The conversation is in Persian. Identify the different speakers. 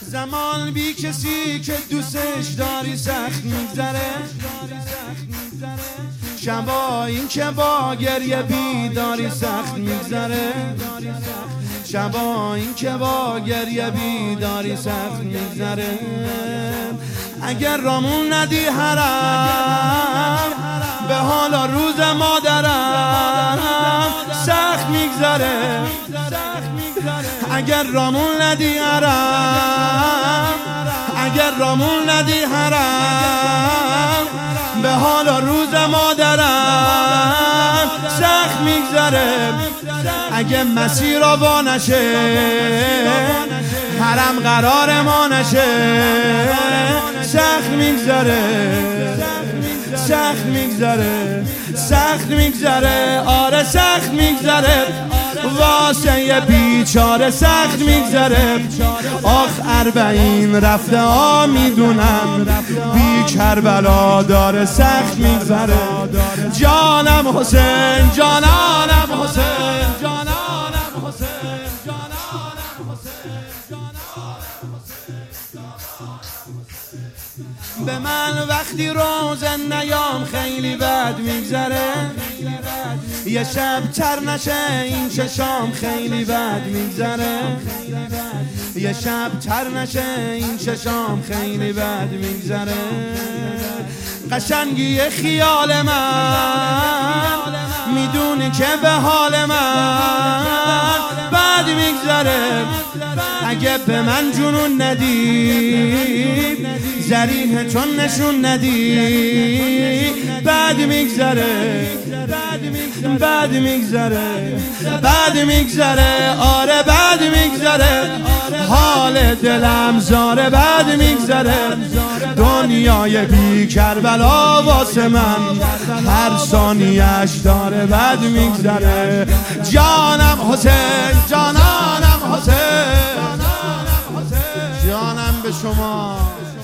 Speaker 1: زمان بی کسی که دوستش داری سخت میگذره، شبا این که با گریه بیداری سخت میگذره، شبا این که با گریه بیداری سخت میگذره. اگر رامون ندی حرم به حالا روز مادرم سخت میگذره، اگر رامون ندی حرم، اگر رامون ندی حرم به حالا روز مادرم سخت میگذره. اگه مسیر وا نشه حرم قرار ما نشه سخت میگذره، سخت میگذره، سخت میگذره، آره سخت میگذره، واسه یه بیچاره سخت میگذره. آخ 40 رفته ها میدونم بی کربلا داره سخت میگذره. جانم حسین، جانانم حسین، جانانم حسین، جانانم حسین، جانانم حسین. به من وقتی روزن نیام خیلی بد میگذره، یه شب تر نشه این چشام خیلی بد میگذره، یه شب تر نشه این چشام خیلی بد میگذره. قشنگی خیال من میدونی که به حال من بد میگذره. اگه به من جنون ندی ذریح چون نشون ندی بد میگذره، بد میگذره، بد میگذره، آره بد میگذره، حال دلم زاره بد میگذره. دنیای بی کربلا واسه من هر ثانیه‌اش داره بد میگذره. جانم حسین، جانانم حسین، جانم به شما.